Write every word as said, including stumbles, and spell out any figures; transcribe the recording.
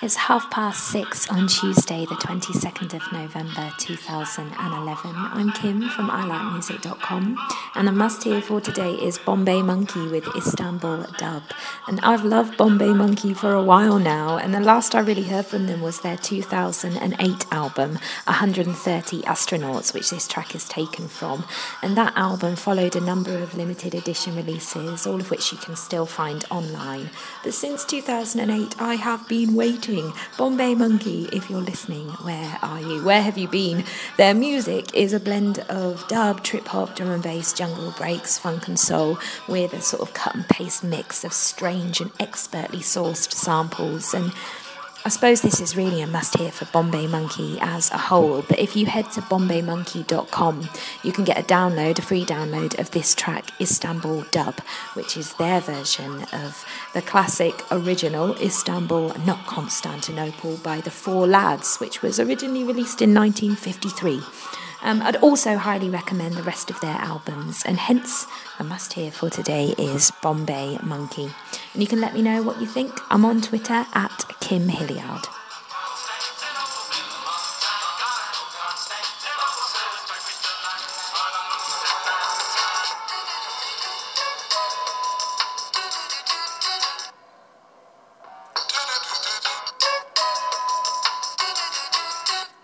It's half past six on Tuesday, the twenty-second of November two thousand eleven. I'm Kim from I like music dot com, and the must hear for today is Bombay Monkey with Istanbul Dub. And I've loved Bombay Monkey for a while now, and the last I really heard from them was their two thousand eight album, one hundred thirty Astronauts, which this track is taken from. And that album followed a number of limited edition releases, all of which you can still find online. But since two thousand eight, I have been waiting. Bombay Monkey, if you're listening, where are you? Where have you been? Their music is a blend of dub, trip-hop, drum and bass, jungle breaks, funk and soul, with a sort of cut-and-paste mix of strange and expertly sourced samples. And I suppose this is really a must-hear for Bombay Monkey as a whole, but if you head to bombay monkey dot com, you can get a download, a free download of this track, Istanbul Dub, which is their version of the classic original Istanbul, not Constantinople, by the Four Lads, which was originally released in nineteen fifty-three. Um, I'd also highly recommend the rest of their albums, and hence the must-hear for today is Bombay Monkey. And you can let me know what you think. I'm on Twitter at Kim Hilliard.